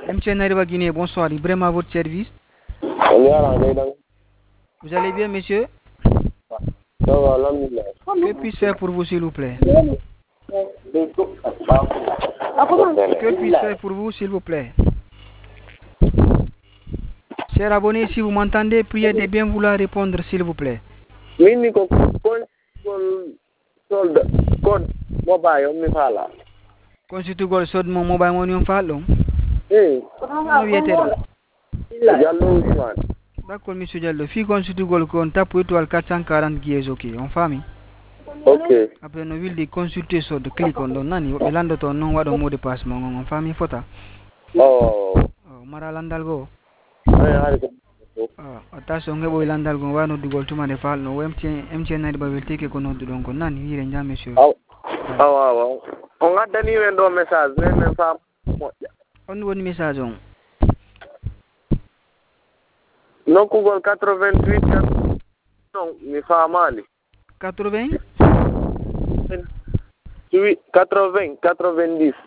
MTN Arriva Guinée, bonsoir. Vraiment à votre service. Vous allez bien, monsieur? Que puis-je faire pour vous, s'il vous plaît? Que puis-je faire pour vous, s'il vous plaît? Chers abonnés, si vous m'entendez, priez de bien vouloir répondre, s'il vous plaît. Consitu gol sod mo mobile money on fallo. D'accord, monsieur Diallo. Fi consitu gol kon tape étoile 440 guiers, ok. On famille. Ok. Après nous vil de consulter sur de clic on don nani be lando to non wado mot de passe mo on famille fota. Oh. Mara landal go. Ah, attention ngebo landal go wano dugol tuma de fal no MTN na ba welteke ko no don ko nani yire njam monsieur. Aw. On gaddani wen do message men fam moƴƴa. On woni message on. Nokkugol 88 non mi famali. 80 Oui, 90.